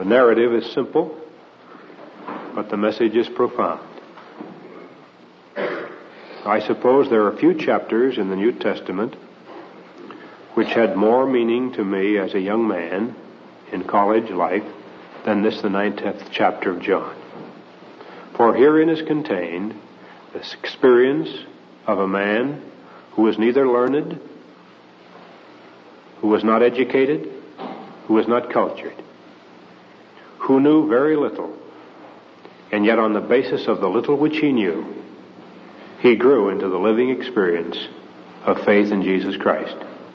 The narrative is simple, but the message is profound. I suppose there are a few chapters in the New Testament which had more meaning to me as a young man in college life than this, the 19th chapter of John. For herein is contained this experience of a man who was neither learned, who was not educated, who was not cultured, who knew very little, and yet on the basis of the little which he knew, he grew into the living experience of faith in Jesus Christ.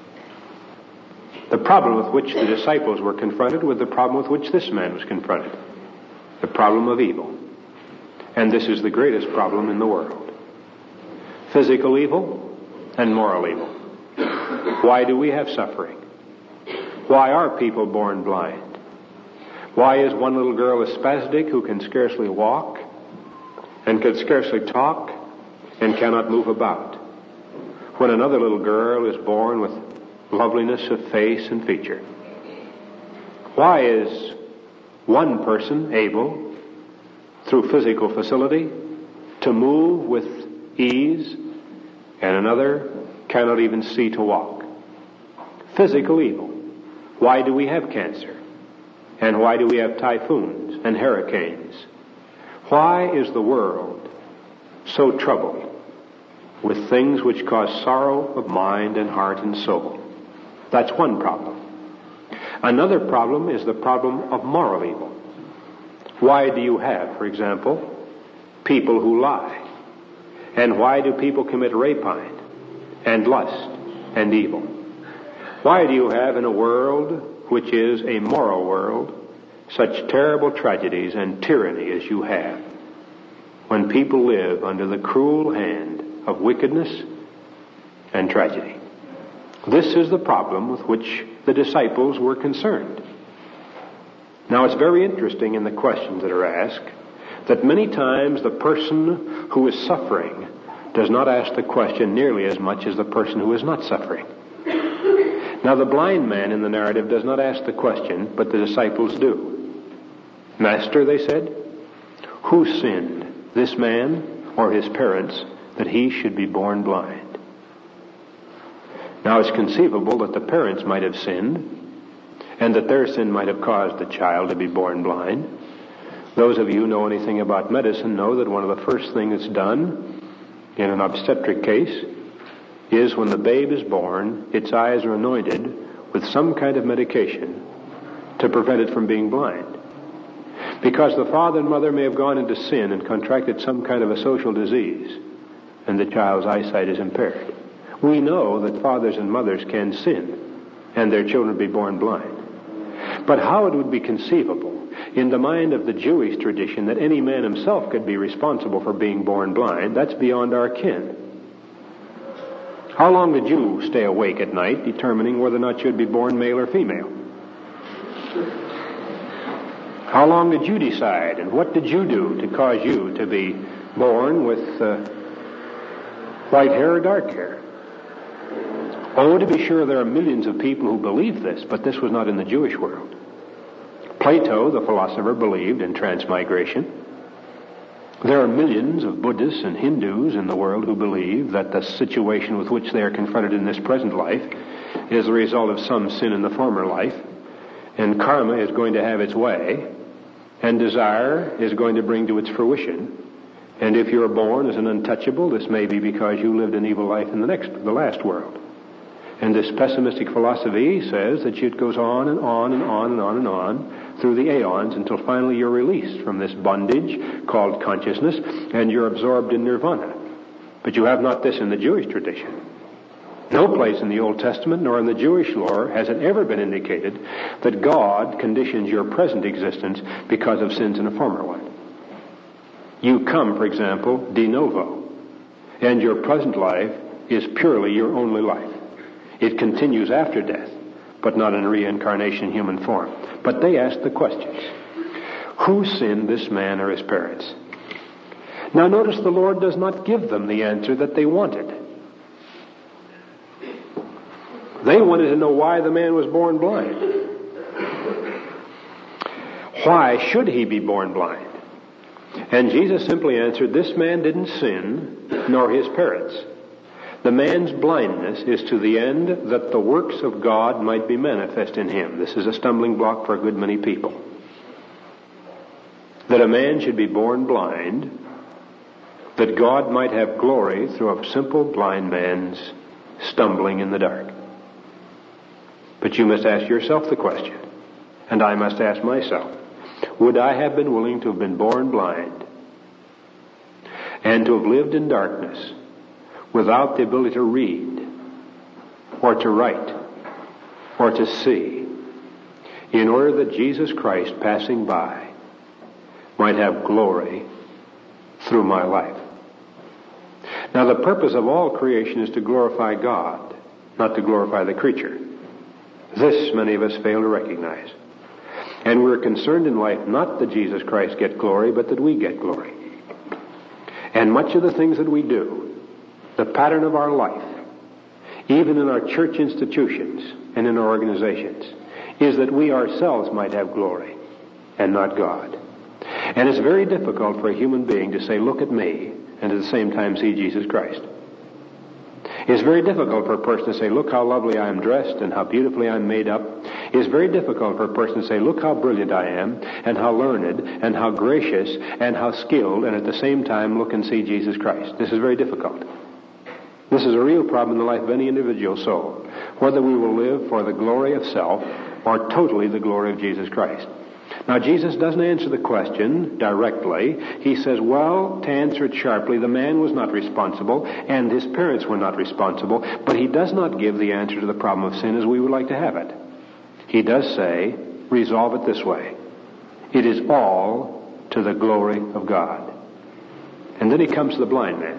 The problem with which the disciples were confronted was the problem with which this man was confronted. The problem of evil. And this is the greatest problem in the world. Physical evil and moral evil. Why do we have suffering? Why are people born blind? Why is one little girl a spastic who can scarcely walk and can scarcely talk and cannot move about, when another little girl is born with loveliness of face and feature? Why is one person able, through physical facility, to move with ease, and another cannot even see to walk? Physical evil. Why do we have cancer? And why do we have typhoons and hurricanes? Why is the world so troubled with things which cause sorrow of mind and heart and soul? That's one problem. Another problem is the problem of moral evil. Why do you have, for example, people who lie? And why do people commit rapine and lust and evil? Why do you have in a world which is a moral world such terrible tragedies and tyranny as you have, when people live under the cruel hand of wickedness and tragedy? This is the problem with which the disciples were concerned. Now, it's very interesting in the questions that are asked that many times the person who is suffering does not ask the question nearly as much as the person who is not suffering. Now, the blind man in the narrative does not ask the question, but the disciples do. Master, they said, who sinned, this man or his parents, that he should be born blind? Now, it's conceivable that the parents might have sinned, and that their sin might have caused the child to be born blind. Those of you who know anything about medicine know that one of the first things that's done in an obstetric case is when the babe is born, its eyes are anointed with some kind of medication to prevent it from being blind. Because the father and mother may have gone into sin and contracted some kind of a social disease, and the child's eyesight is impaired. We know that fathers and mothers can sin, and their children be born blind. But how it would be conceivable in the mind of the Jewish tradition that any man himself could be responsible for being born blind, that's beyond our ken. How long did you stay awake at night determining whether or not you'd be born male or female? How long did you decide, and what did you do to cause you to be born with white hair or dark hair? Oh, to be sure, there are millions of people who believe this, but this was not in the Jewish world. Plato, the philosopher, believed in transmigration. There are millions of Buddhists and Hindus in the world who believe that the situation with which they are confronted in this present life is the result of some sin in the former life, and karma is going to have its way, and desire is going to bring to its fruition. And if you're born as an untouchable, this may be because you lived an evil life in the last world. And this pessimistic philosophy says that it goes on and on and on and on and on through the aeons until finally you're released from this bondage called consciousness and you're absorbed in nirvana. But you have not this in the Jewish tradition. No place in the Old Testament nor in the Jewish lore has it ever been indicated that God conditions your present existence because of sins in a former one. You come, for example, de novo, and your present life is purely your only life. It continues after death, but not in reincarnation human form. But they asked the questions. Who sinned, this man or his parents? Now notice the Lord does not give them the answer that they wanted. They wanted to know why the man was born blind. Why should he be born blind? And Jesus simply answered, this man didn't sin, nor his parents. The man's blindness is to the end that the works of God might be manifest in him. This is a stumbling block for a good many people. That a man should be born blind, that God might have glory through a simple blind man's stumbling in the dark. But you must ask yourself the question, and I must ask myself, would I have been willing to have been born blind and to have lived in darkness without the ability to read or to write or to see, in order that Jesus Christ passing by might have glory through my life? Now, the purpose of all creation is to glorify God, not to glorify the creature. This many of us fail to recognize. And we're concerned in life not that Jesus Christ get glory, but that we get glory. And much of the things that we do, the pattern of our life, even in our church institutions and in our organizations, is that we ourselves might have glory and not God. And it's very difficult for a human being to say, look at me, and at the same time see Jesus Christ. It's very difficult for a person to say, look how lovely I am dressed and how beautifully I'm made up. It's very difficult for a person to say, look how brilliant I am and how learned and how gracious and how skilled, and at the same time look and see Jesus Christ. This is very difficult. This is a real problem in the life of any individual soul, whether we will live for the glory of self or totally the glory of Jesus Christ. Now, Jesus doesn't answer the question directly. He says, well, to answer it sharply, the man was not responsible and his parents were not responsible, but he does not give the answer to the problem of sin as we would like to have it. He does say, resolve it this way. It is all to the glory of God. And then he comes to the blind man.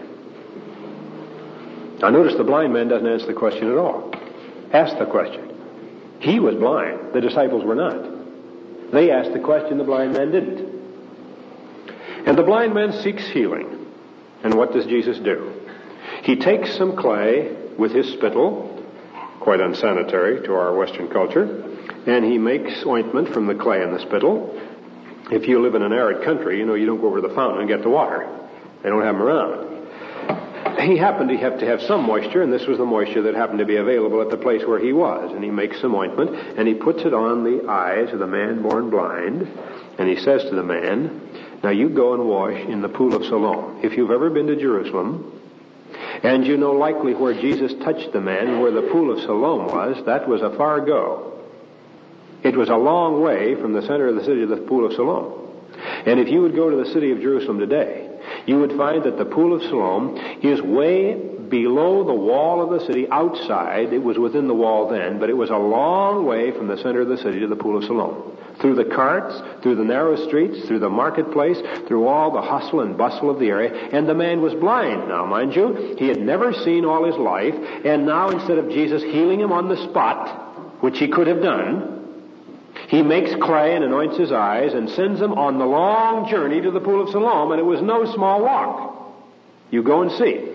Now, notice the blind man doesn't answer the question at all. Ask the question. He was blind. The disciples were not. They asked the question, the blind man didn't. And the blind man seeks healing. And what does Jesus do? He takes some clay with his spittle, quite unsanitary to our Western culture, and he makes ointment from the clay and the spittle. If you live in an arid country, you don't go over to the fountain and get the water. They don't have them around. He happened to have some moisture, and this was the moisture that happened to be available at the place where he was. And he makes some ointment, and he puts it on the eyes of the man born blind, and he says to the man, now you go and wash in the pool of Siloam. If you've ever been to Jerusalem, and you know likely where Jesus touched the man, where the pool of Siloam was, that was a far go. It was a long way from the center of the city to the pool of Siloam. And if you would go to the city of Jerusalem today, you would find that the pool of Siloam is way below the wall of the city outside. It was within the wall then, but it was a long way from the center of the city to the pool of Siloam. Through the carts, through the narrow streets, through the marketplace, through all the hustle and bustle of the area. And the man was blind now, mind you. He had never seen all his life. And now instead of Jesus healing him on the spot, which he could have done, he makes clay and anoints his eyes and sends him on the long journey to the pool of Siloam, and it was no small walk. You go and see.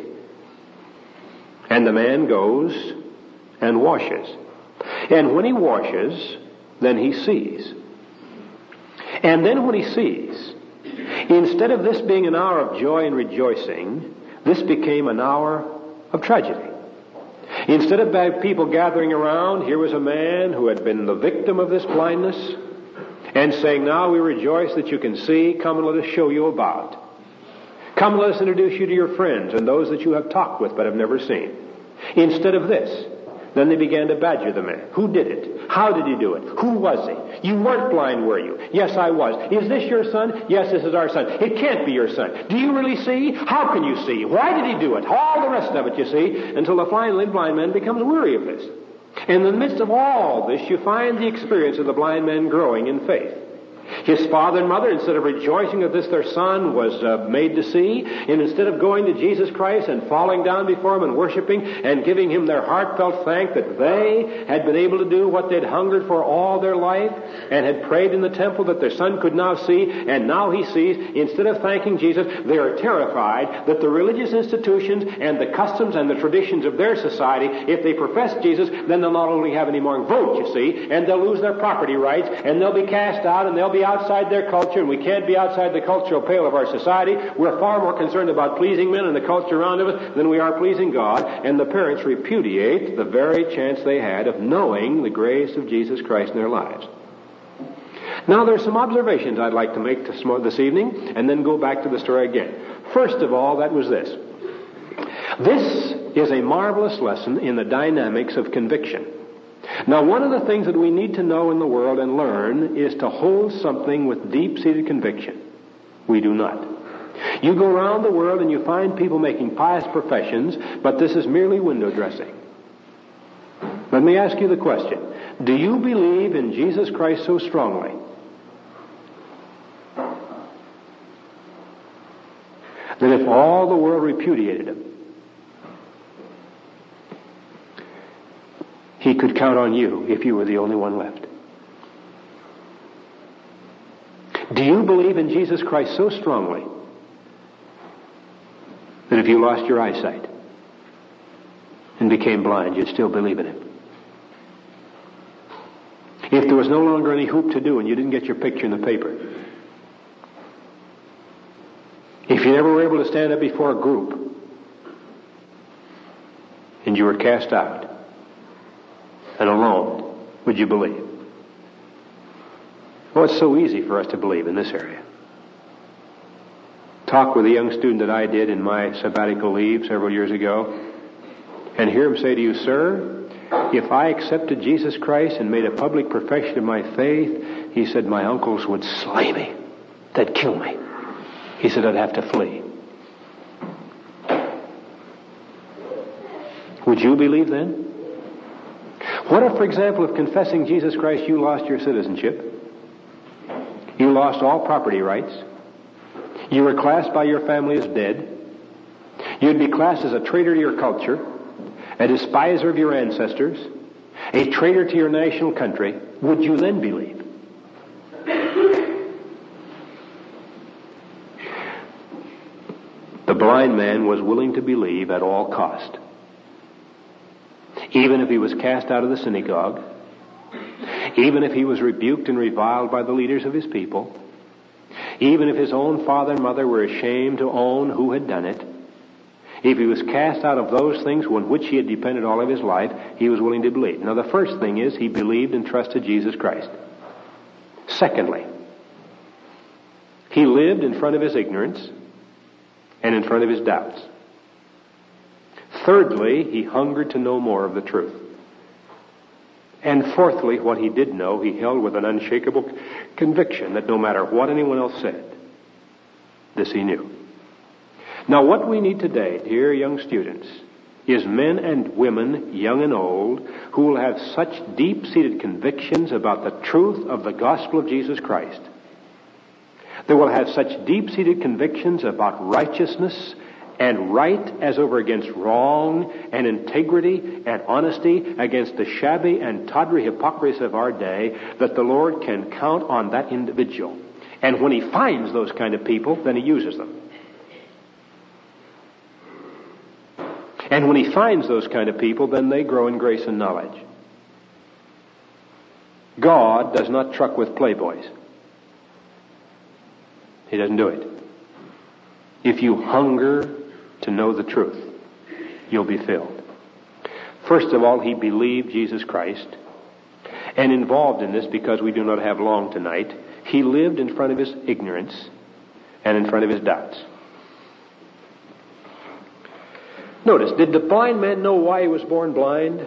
And the man goes and washes. And when he washes, then he sees. And then when he sees, instead of this being an hour of joy and rejoicing, this became an hour of tragedy. Instead of people gathering around, here was a man who had been the victim of this blindness and saying, now we rejoice that you can see. Come and let us show you about. Come and let us introduce you to your friends and those that you have talked with but have never seen. Instead of this, then they began to badger the man. Who did it? How did he do it? Who was he? You weren't blind, were you? Yes, I was. Is this your son? Yes, this is our son. It can't be your son. Do you really see? How can you see? Why did he do it? All the rest of it, you see, until the finally blind man becomes weary of this. And in the midst of all this, you find the experience of the blind man growing in faith. His father and mother, instead of rejoicing that this their son was made to see, and instead of going to Jesus Christ and falling down before him and worshiping and giving him their heartfelt thank that they had been able to do what they'd hungered for all their life and had prayed in the temple that their son could now see, and now he sees, instead of thanking Jesus, they are terrified that the religious institutions and the customs and the traditions of their society, if they profess Jesus, then they'll not only have any more vote, you see, and they'll lose their property rights, and they'll be cast out, and they'll be outside their culture, and we can't be outside the cultural pale of our society. We're far more concerned about pleasing men and the culture around us than we are pleasing God, and the parents repudiate the very chance they had of knowing the grace of Jesus Christ in their lives. Now, there's some observations I'd like to make this evening, and then go back to the story again. First of all, that was this. This is a marvelous lesson in the dynamics of conviction. Now, one of the things that we need to know in the world and learn is to hold something with deep-seated conviction. We do not. You go around the world and you find people making pious professions, but this is merely window dressing. Let me ask you the question. Do you believe in Jesus Christ so strongly that if all the world repudiated him, he could count on you if you were the only one left? Do you believe in Jesus Christ so strongly that if you lost your eyesight and became blind, you'd still believe in him? If there was no longer any hoop to do and you didn't get your picture in the paper, if you never were able to stand up before a group and you were cast out and alone, would you believe? Oh, it's so easy for us to believe in this area. Talk with a young student that I did in my sabbatical leave several years ago, and hear him say to you, "Sir, if I accepted Jesus Christ and made a public profession of my faith," he said, "my uncles would slay me. They'd kill me." He said, "I'd have to flee." Would you believe then? What if, for example, of confessing Jesus Christ, you lost your citizenship? You lost all property rights. You were classed by your family as dead. You'd be classed as a traitor to your culture, a despiser of your ancestors, a traitor to your national country. Would you then believe? The blind man was willing to believe at all cost. Even if he was cast out of the synagogue, even if he was rebuked and reviled by the leaders of his people, even if his own father and mother were ashamed to own who had done it, if he was cast out of those things on which he had depended all of his life, he was willing to believe. Now, the first thing is he believed and trusted Jesus Christ. Secondly, he lived in front of his ignorance and in front of his doubts. Thirdly, he hungered to know more of the truth. And fourthly, what he did know, he held with an unshakable conviction that no matter what anyone else said, this he knew. Now, what we need today, dear young students, is men and women, young and old, who will have such deep-seated convictions about the truth of the gospel of Jesus Christ. They will have such deep-seated convictions about righteousness and right as over against wrong, and integrity and honesty against the shabby and tawdry hypocrisy of our day, that the Lord can count on that individual. And when he finds those kind of people, then he uses them. And when he finds those kind of people, then they grow in grace and knowledge. God does not truck with playboys. He doesn't do it. If you hunger to know the truth, you'll be filled. First of all, he believed Jesus Christ. And involved in this, because we do not have long tonight, he lived in front of his ignorance and in front of his doubts. Notice, did the blind man know why he was born blind?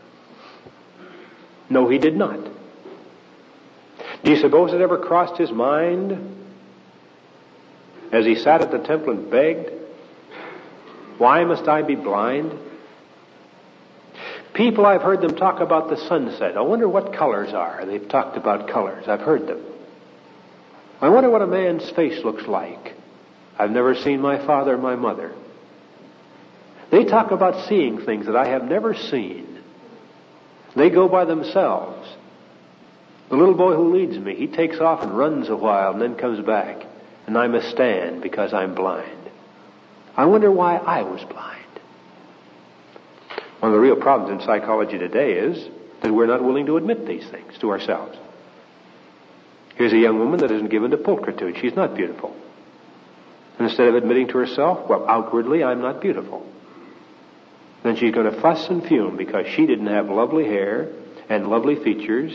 No, he did not. Do you suppose it ever crossed his mind as he sat at the temple and begged, "Why must I be blind?" People, I've heard them talk about the sunset. I wonder what colors are. They've talked about colors. I've heard them. I wonder what a man's face looks like. I've never seen my father or my mother. They talk about seeing things that I have never seen. They go by themselves. The little boy who leads me, he takes off and runs a while and then comes back. And I must stand because I'm blind. I wonder why I was blind. One of the real problems in psychology today is that we're not willing to admit these things to ourselves. Here's a young woman that isn't given to pulchritude. She's not beautiful. And instead of admitting to herself, well, outwardly I'm not beautiful, then she's going to fuss and fume because she didn't have lovely hair and lovely features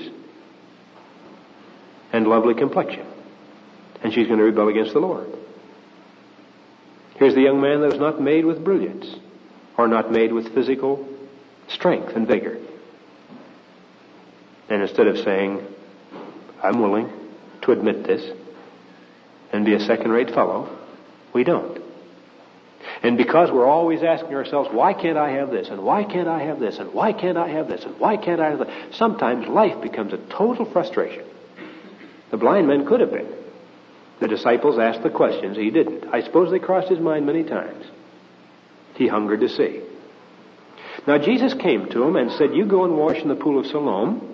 and lovely complexion. And she's going to rebel against the Lord. Here's the young man that was not made with brilliance or not made with physical strength and vigor. And instead of saying, I'm willing to admit this and be a second-rate fellow, we don't. And because we're always asking ourselves, why can't I have this? And why can't I have this? And why can't I have this? And why can't I have that? Sometimes life becomes a total frustration. The blind men could have been. The disciples asked the questions. He didn't. I suppose they crossed his mind many times. He hungered to see. Now Jesus came to him and said, you go and wash in the pool of Siloam.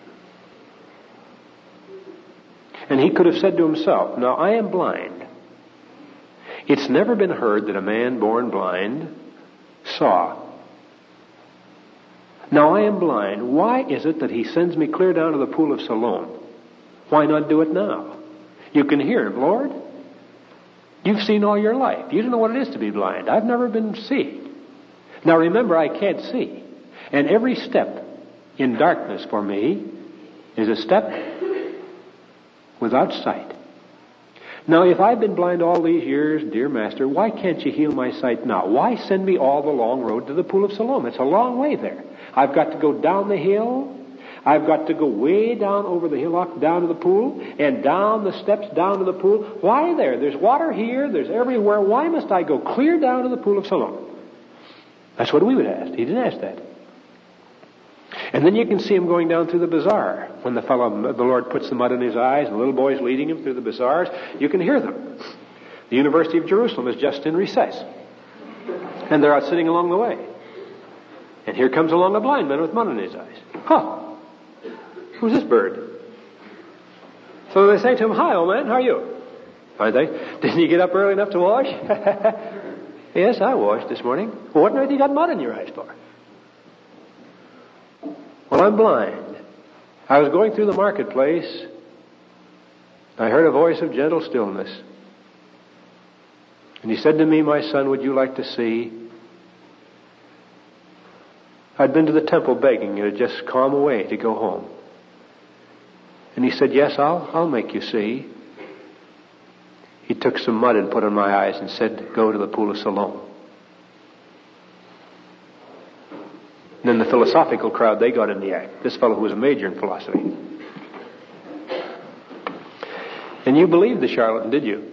And he could have said to himself, now I am blind. It's never been heard that a man born blind saw. Now I am blind. Why is it that he sends me clear down to the pool of Siloam? Why not do it now? You can hear him, Lord. You've seen all your life. You don't know what it is to be blind. I've never been seeing. Now remember, I can't see. And every step in darkness for me is a step without sight. Now, if I've been blind all these years, dear Master, why can't you heal my sight now? Why send me all the long road to the pool of Siloam? It's a long way there. I've got to go down the hill. I've got to go way down over the hillock, down to the pool, and down the steps down to the pool. Why there? There's water here. There's everywhere. Why must I go clear down to the pool of Siloam? That's what we would ask. He didn't ask that. And then you can see him going down through the bazaar. When the Lord puts the mud in his eyes, and the little boys leading him through the bazaars, you can hear them. The University of Jerusalem is just in recess. And they're out sitting along the way. And here comes along a blind man with mud in his eyes. Huh. Who's this bird? So they say to him, hi, old man, how are you? Fine, thanks. Didn't you get up early enough to wash? Yes, I washed this morning. Well, what on earth you got mud in your eyes for? Well, I'm blind. I was going through the marketplace. I heard a voice of gentle stillness. And he said to me, my son, would you like to see? I'd been to the temple begging you to just calm away to go home. And he said, yes, I'll make you see. He took some mud and put on my eyes and said, go to the pool of Siloam. And then the philosophical crowd, they got in the act. This fellow who was a major in philosophy. And you believed the charlatan, did you?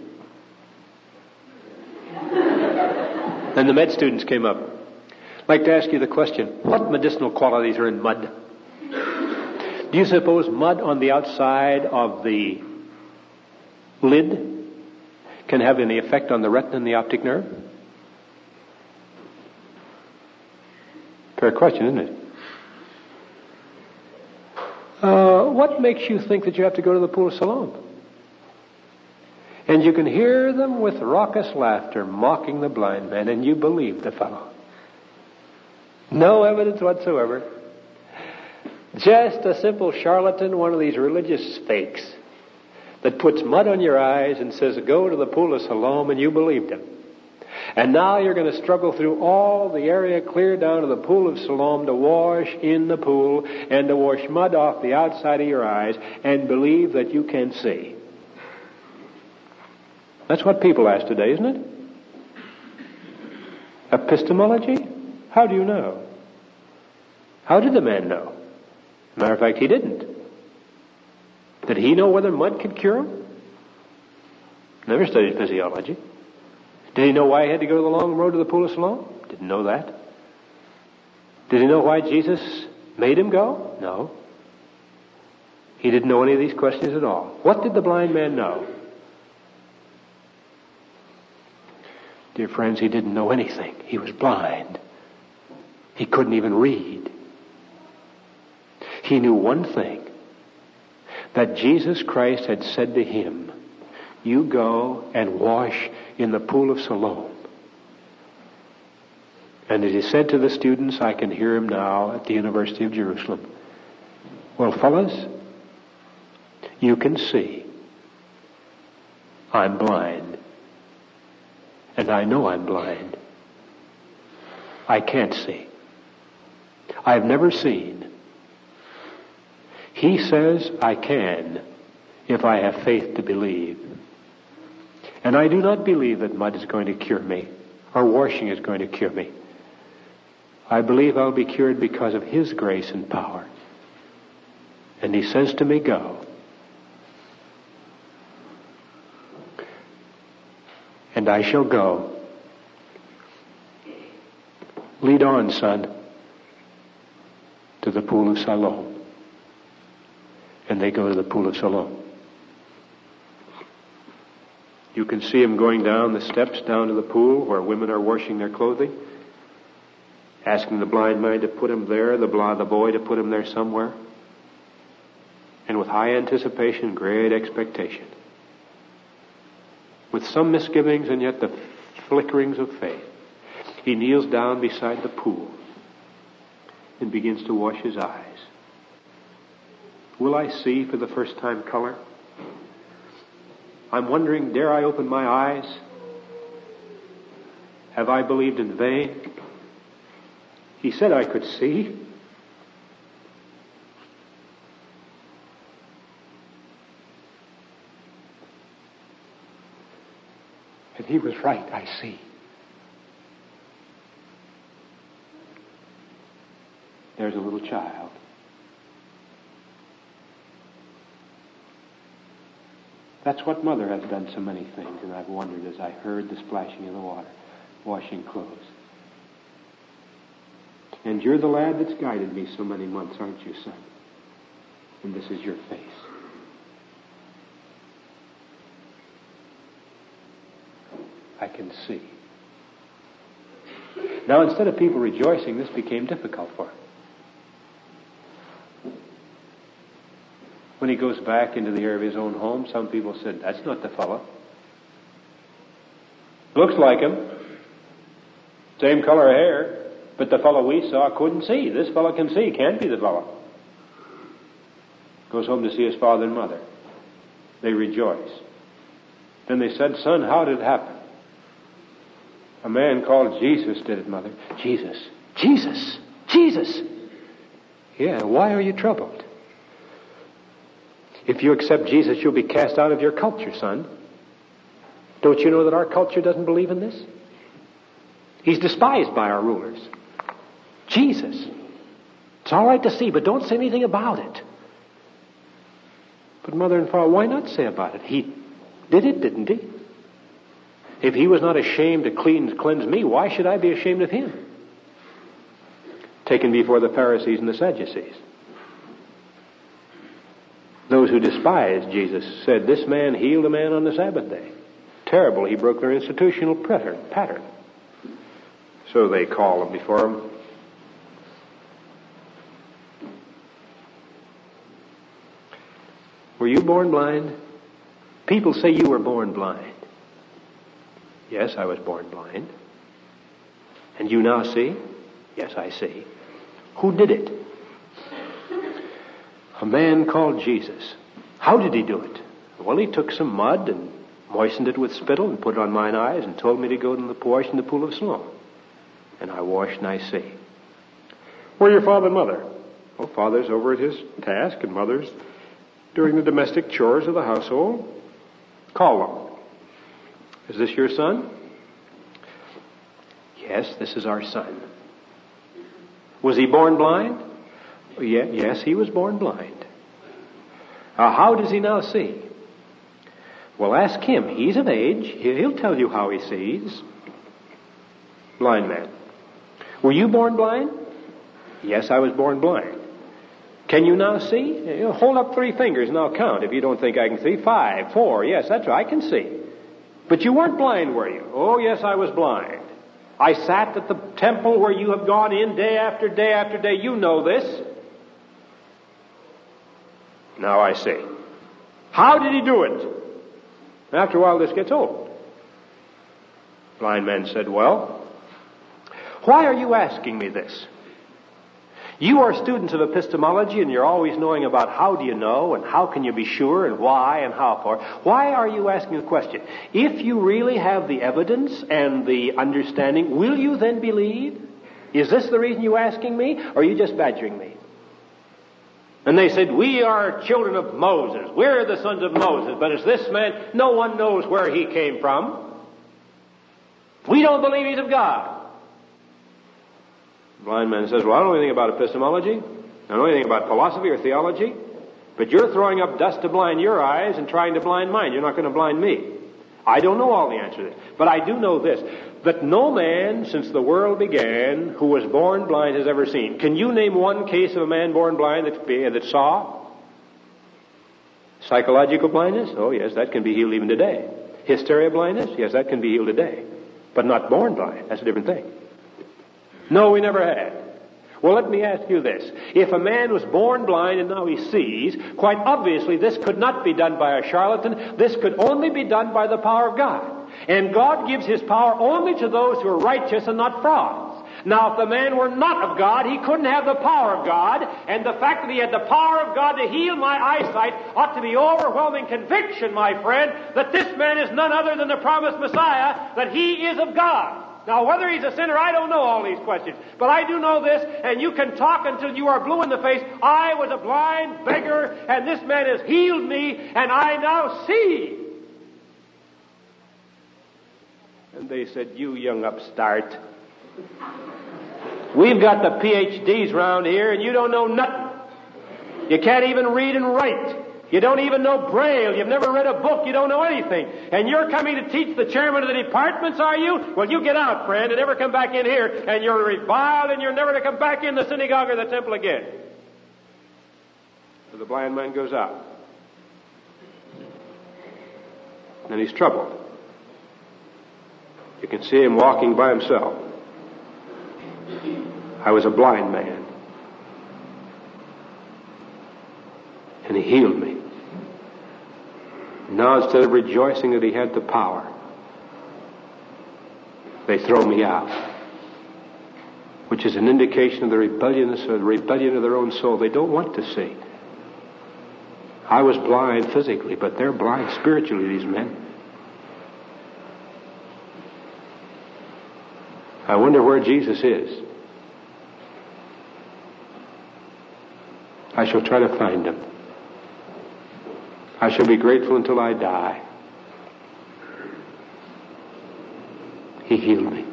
And the med students came up. I'd like to ask you the question, what medicinal qualities are in mud? Do you suppose mud on the outside of the lid can have any effect on the retina and the optic nerve? Fair question, isn't it? What makes you think that you have to go to the pool of Siloam? And you can hear them with raucous laughter mocking the blind man, and you believe the fellow. No evidence whatsoever. Just a simple charlatan, one of these religious fakes that puts mud on your eyes and says, go to the pool of Siloam, and you believed him. And now you're going to struggle through all the area clear down to the pool of Siloam to wash in the pool and to wash mud off the outside of your eyes and believe that you can see. That's what people ask today, isn't it? Epistemology? How do you know? How did the man know? Matter of fact, he didn't. Did he know whether mud could cure him? Never studied physiology. Did he know why he had to go the long road to the pool of Siloam? Didn't know that. Did he know why Jesus made him go? No. He didn't know any of these questions at all. What did the blind man know? Dear friends, he didn't know anything. He was blind. He couldn't even read. He knew one thing, that Jesus Christ had said to him, you go and wash in the pool of Siloam. And as he said to the students, I can hear him now at the University of Jerusalem, well, fellas, you can see. I'm blind. And I know I'm blind. I can't see. I've never seen. He says I can if I have faith to believe. And I do not believe that mud is going to cure me or washing is going to cure me. I believe I'll be cured because of His grace and power. And He says to me, go. And I shall go. Lead on, son, to the pool of Siloam. And they go to the pool of Siloam. You can see him going down the steps down to the pool where women are washing their clothing, asking the blind man to put him there, the boy to put him there somewhere. And with high anticipation, great expectation. With some misgivings and yet the flickerings of faith, he kneels down beside the pool and begins to wash his eyes. Will I see for the first time color? I'm wondering, dare I open my eyes? Have I believed in vain? He said I could see. And he was right, I see. There's a little child. That's what Mother has done so many things, and I've wondered as I heard the splashing of the water, washing clothes. And you're the lad that's guided me so many months, aren't you, son? And this is your face. I can see. Now, instead of people rejoicing, this became difficult for him. When he goes back into the air of his own home, some people said, that's not the fellow. Looks like him. Same color hair. But the fellow we saw couldn't see. This fellow can see. Can't be the fellow. Goes home to see his father and mother. They rejoice. Then they said, son, how did it happen? A man called Jesus did it, Mother. Jesus. Jesus. Jesus. Yeah, why are you troubled? If you accept Jesus, you'll be cast out of your culture, son. Don't you know that our culture doesn't believe in this? He's despised by our rulers. Jesus. It's all right to see, but don't say anything about it. But Mother and Father, why not say about it? He did it, didn't he? If he was not ashamed to cleanse me, why should I be ashamed of him? Taken before the Pharisees and the Sadducees. Those who despised Jesus said, this man healed a man on the Sabbath day. Terrible, he broke their institutional pattern. So they called him before him. Were you born blind? People say you were born blind. Yes, I was born blind. And you now see? Yes, I see. Who did it? A man called Jesus. How did he do it? Well, he took some mud and moistened it with spittle and put it on mine eyes and told me to go to wash in the pool of Siloam. And I washed and I see. Where are your father and mother? Well, father's over at his task and mother's doing the domestic chores of the household. Call them. Is this your son? Yes, this is our son. Was he born blind? Yes, he was born blind. How does he now see? Well, ask him. He's of age. He'll tell you how he sees. Blind man. Were you born blind? Yes, I was born blind. Can you now see? Hold up 3 fingers and I'll count. If you don't think I can see, 5, 4. Yes, that's right. I can see. But you weren't blind, were you? Oh, yes, I was blind. I sat at the temple where you have gone in day after day after day. You know this. Now I see. How did he do it? After a while, this gets old. Blind man said, well, why are you asking me this? You are students of epistemology, and you're always knowing about how do you know, and how can you be sure, and why, and how for. Why are you asking the question? If you really have the evidence and the understanding, will you then believe? Is this the reason you're asking me, or are you just badgering me? And they said, we are children of Moses. We're the sons of Moses. But as this man, no one knows where he came from. We don't believe he's of God. The blind man says, well, I don't know anything about epistemology. I don't know anything about philosophy or theology. But you're throwing up dust to blind your eyes and trying to blind mine. You're not going to blind me. I don't know all the answers. But I do know this, that no man since the world began who was born blind has ever seen. Can you name one case of a man born blind that saw? Psychological blindness? Oh, yes, that can be healed even today. Hysteria blindness? Yes, that can be healed today. But not born blind. That's a different thing. No, we never had. Well, let me ask you this. If a man was born blind and now he sees, quite obviously this could not be done by a charlatan. This could only be done by the power of God. And God gives His power only to those who are righteous and not frauds. Now, if the man were not of God, he couldn't have the power of God. And the fact that he had the power of God to heal my eyesight ought to be overwhelming conviction, my friend, that this man is none other than the promised Messiah, that he is of God. Now, whether he's a sinner, I don't know all these questions. But I do know this, and you can talk until you are blue in the face. I was a blind beggar, and this man has healed me, and I now see. And they said, you young upstart. We've got the PhDs round here, and you don't know nothing. You can't even read and write. You don't even know Braille. You've never read a book. You don't know anything. And you're coming to teach the chairman of the departments, are you? Well, you get out, friend, and never come back in here. And you're reviled, and you're never to come back in the synagogue or the temple again. So the blind man goes out. And he's troubled. You can see him walking by himself. I was a blind man. And He healed me. Now, instead of rejoicing that He had the power, they throw me out, which is an indication of the rebellion of their own soul. They don't want to see. I was blind physically, but they're blind spiritually, these men. I wonder where Jesus is. I shall try to find Him. I shall be grateful until I die. He healed me.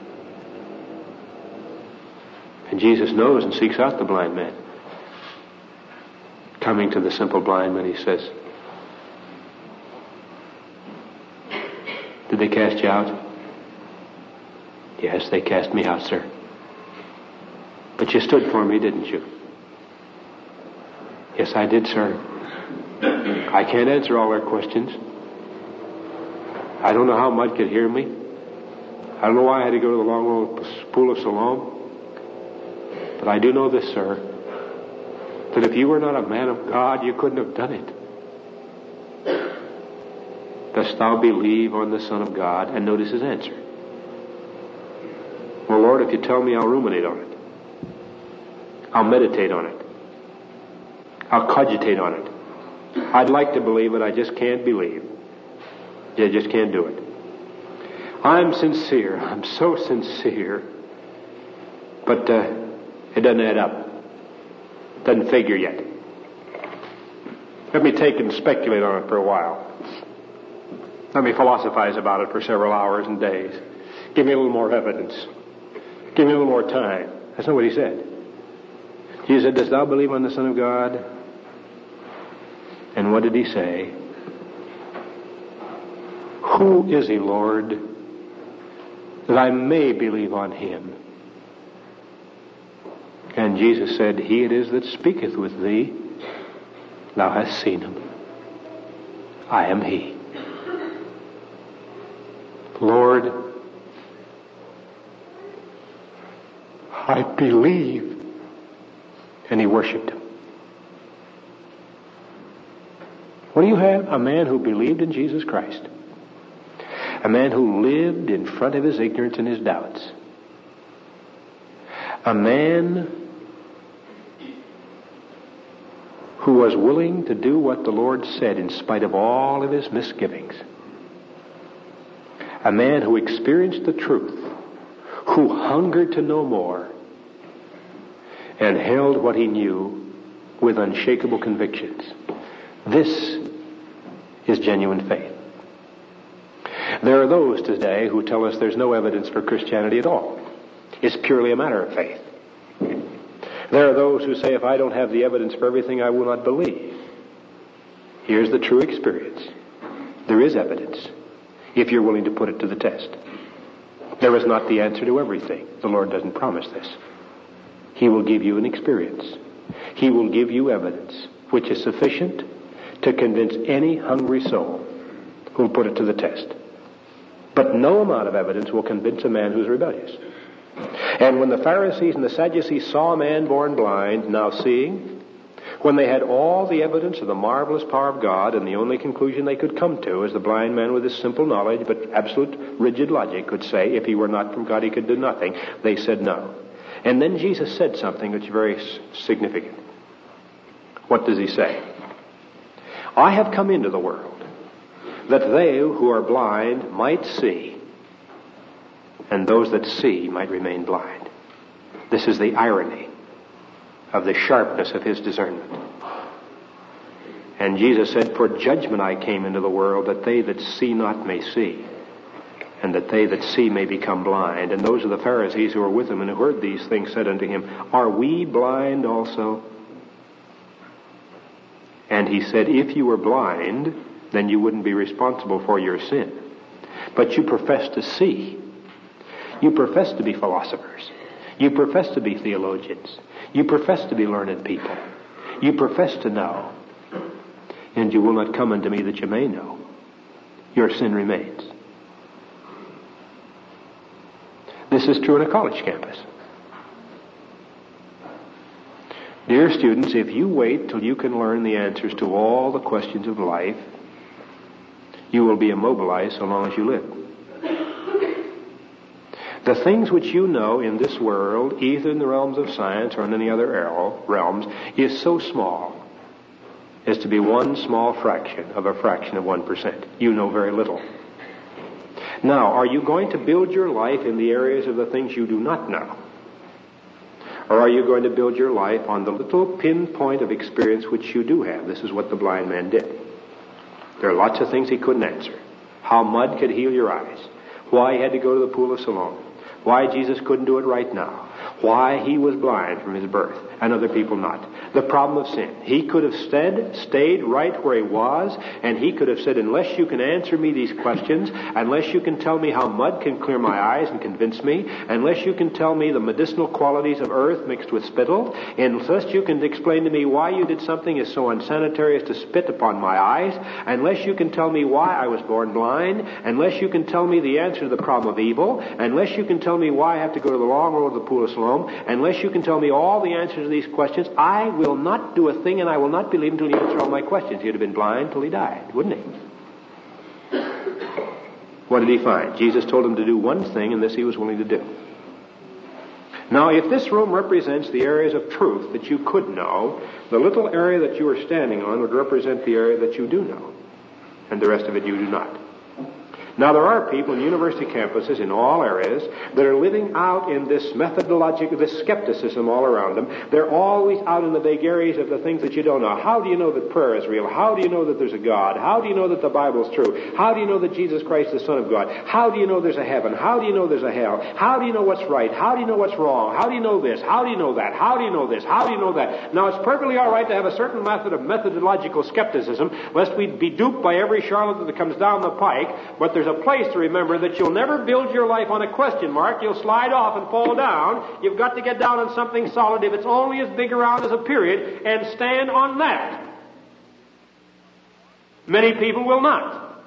And Jesus knows and seeks out the blind man. Coming to the simple blind man, He says, did they cast you out? Yes, they cast me out, sir. But you stood for me, didn't you? Yes, I did, sir. I can't answer all their questions. I don't know how mud could hear me. I don't know why I had to go to the long old pool of Siloam. But I do know this, sir, that if you were not a man of God, you couldn't have done it. Dost thou believe on the Son of God? And notice his answer. Well, Lord, if you tell me, I'll ruminate on it. I'll meditate on it. I'll cogitate on it. I'd like to believe it, I just can't believe. You just can't do it. I'm sincere. I'm so sincere. But it doesn't add up. It doesn't figure yet. Let me take and speculate on it for a while. Let me philosophize about it for several hours and days. Give me a little more evidence. Give me a little more time. That's not what He said. He said, dost thou believe on the Son of God? And what did He say? Who is He, Lord, that I may believe on Him? And Jesus said, He it is that speaketh with thee. Thou hast seen Him. I am He. Lord, I believe. And he worshipped Him. What do you have? A man who believed in Jesus Christ. A man who lived in front of his ignorance and his doubts. A man who was willing to do what the Lord said in spite of all of his misgivings. A man who experienced the truth, who hungered to know more, and held what he knew with unshakable convictions. This is genuine faith. There are those today who tell us there's no evidence for Christianity at all. It's purely a matter of faith. There are those who say, if I don't have the evidence for everything, I will not believe. Here's the true experience. There is evidence, if you're willing to put it to the test. There is not the answer to everything. The Lord doesn't promise this. He will give you an experience. He will give you evidence, which is sufficient to convince any hungry soul who'll put it to the test. But no amount of evidence will convince a man who's rebellious. And when the Pharisees and the Sadducees saw a man born blind, now seeing, when they had all the evidence of the marvelous power of God, and the only conclusion they could come to is the blind man with his simple knowledge but absolute rigid logic could say, if he were not from God, he could do nothing, they said no. And then Jesus said something that's very significant. What does he say? I have come into the world that they who are blind might see, and those that see might remain blind. This is the irony of the sharpness of his discernment. And Jesus said, for judgment I came into the world, that they that see not may see, and that they that see may become blind. And those of the Pharisees who were with him and who heard these things said unto him, are we blind also? And he said, if you were blind, then you wouldn't be responsible for your sin. But you profess to see. You profess to be philosophers. You profess to be theologians. You profess to be learned people. You profess to know. And you will not come unto me that you may know. Your sin remains. This is true in a college campus. Dear students, if you wait till you can learn the answers to all the questions of life, you will be immobilized so long as you live. The things which you know in this world, either in the realms of science or in any other realms, is so small as to be one small fraction of a fraction of 1%. You know very little. Now, are you going to build your life in the areas of the things you do not know? Or are you going to build your life on the little pinpoint of experience which you do have? This is what the blind man did. There are lots of things he couldn't answer. How mud could heal your eyes. Why he had to go to the pool of Siloam. Why Jesus couldn't do it right now. Why he was blind from his birth and other people not. The problem of sin. He could have stayed right where he was, and he could have said, unless you can answer me these questions, unless you can tell me how mud can clear my eyes and convince me, unless you can tell me the medicinal qualities of earth mixed with spittle, unless you can explain to me why you did something as so unsanitary as to spit upon my eyes, unless you can tell me why I was born blind, unless you can tell me the answer to the problem of evil, unless you can tell me why I have to go to the long road of the pool of Siloam, unless you can tell me all the answers to these questions, I will not do a thing and I will not believe until you answer all my questions. He'd have been blind till he died, wouldn't he? What did he find? Jesus told him to do one thing, and this he was willing to do. Now, if this room represents the areas of truth that you could know, the little area that you are standing on would represent the area that you do know, and the rest of it you do not. Now, there are people in university campuses in all areas that are living out in this methodological, this skepticism all around them. They're always out in the vagaries of the things that you don't know. How do you know that prayer is real? How do you know that there's a God? How do you know that the Bible is true? How do you know that Jesus Christ is the Son of God? How do you know there's a heaven? How do you know there's a hell? How do you know what's right? How do you know what's wrong? How do you know this? How do you know that? How do you know this? How do you know that? Now, it's perfectly all right to have a certain method of methodological skepticism, lest we be duped by every charlatan that comes down the pike, but there's a place to remember that you'll never build your life on a question mark. You'll slide off and fall down. You've got to get down on something solid if it's only as big around as a period, and stand on that. Many people will not.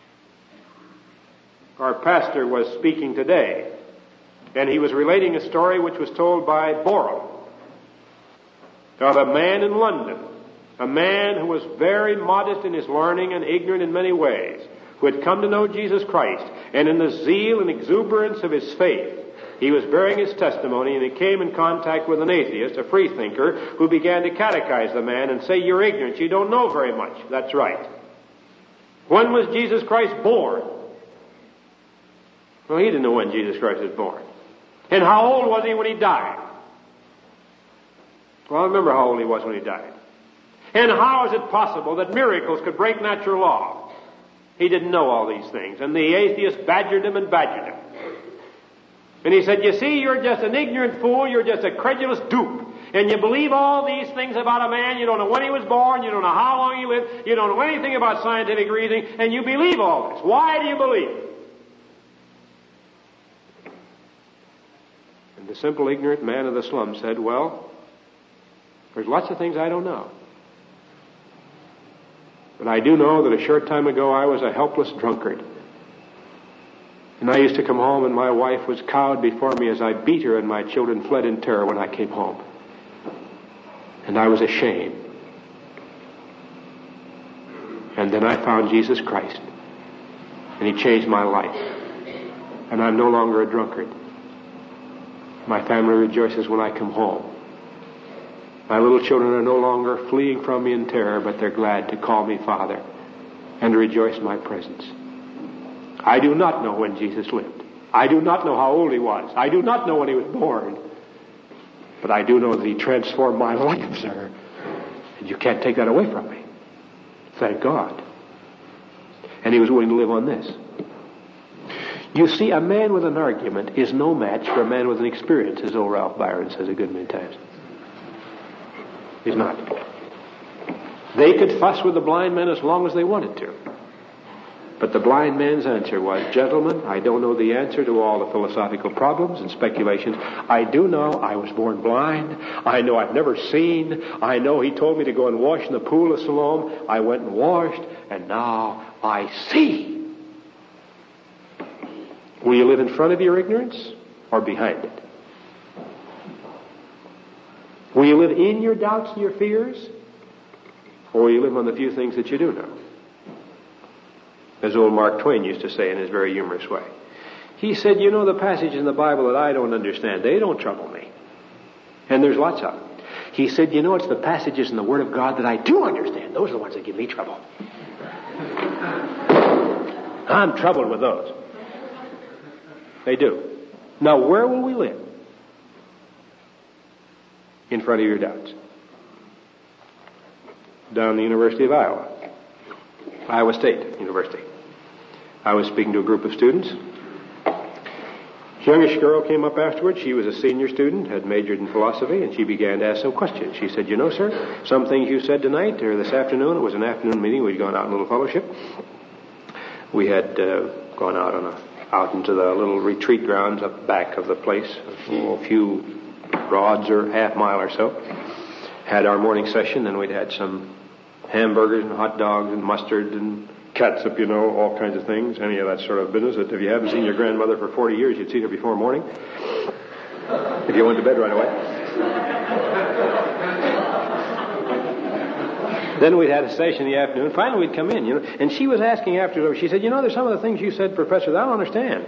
Our pastor was speaking today, and he was relating a story which was told by Borum of a man in London, a man who was very modest in his learning and ignorant in many ways, who had come to know Jesus Christ, and in the zeal and exuberance of his faith He was bearing his testimony, and he came in contact with an atheist, a free thinker, who began to catechize the man and say, "You're ignorant. You don't know very much." That's right. When was Jesus Christ born? Well, he didn't know when Jesus Christ was born. And how old was he when he died? Well, I remember how old he was when he died. And how is it possible that miracles could break natural law? He didn't know all these things. And the atheist badgered him and badgered him. And he said, "You see, you're just an ignorant fool. You're just a credulous dupe. And you believe all these things about a man. You don't know when he was born. You don't know how long he lived. You don't know anything about scientific reasoning. And you believe all this. Why do you believe it?" And the simple, ignorant man of the slum said, "Well, there's lots of things I don't know. But I do know that a short time ago I was a helpless drunkard. And I used to come home and my wife was cowed before me as I beat her, and my children fled in terror when I came home. And I was ashamed. And then I found Jesus Christ. And He changed my life. And I'm no longer a drunkard. My family rejoices when I come home. My little children are no longer fleeing from me in terror, but they're glad to call me Father and to rejoice in my presence. I do not know when Jesus lived. I do not know how old He was. I do not know when He was born. But I do know that He transformed my life, sir. And you can't take that away from me. Thank God. And He was willing to live on this. You see, a man with an argument is no match for a man with an experience, as old Ralph Byron says a good many times. He's not. They could fuss with the blind man as long as they wanted to. But the blind man's answer was, "Gentlemen, I don't know the answer to all the philosophical problems and speculations. I do know I was born blind. I know I've never seen. I know He told me to go and wash in the pool of Siloam. I went and washed, and now I see." Will you live in front of your ignorance or behind it? Will you live in your doubts and your fears, or will you live on the few things that you do know? As old Mark Twain used to say in his very humorous way. He said, "You know, the passages in the Bible that I don't understand, they don't trouble me. And there's lots of them." He said, "You know, it's the passages in the Word of God that I do understand. Those are the ones that give me trouble. I'm troubled with those." They do. Now, where will we live? In front of your doubts. Down the University of Iowa State University. I was speaking to a group of students. A youngish girl came up afterwards. She was a senior student, had majored in philosophy, and she began to ask some questions. She said, "You know, sir, some things you said tonight or this afternoon," it was an afternoon meeting, we'd gone out in a little fellowship. We had gone out into the little retreat grounds up back of the place, a few rods or half mile or so. Had our morning session, then we'd had some hamburgers and hot dogs and mustard and catsup, you know, all kinds of things, any of that sort of business that if you haven't seen your grandmother for 40 years, you'd see her before morning. If you went to bed right away. Then we'd had a session in the afternoon. Finally, we'd come in, you know, and she was asking afterwards. She said, "You know, there's some of the things you said, Professor, that I don't understand."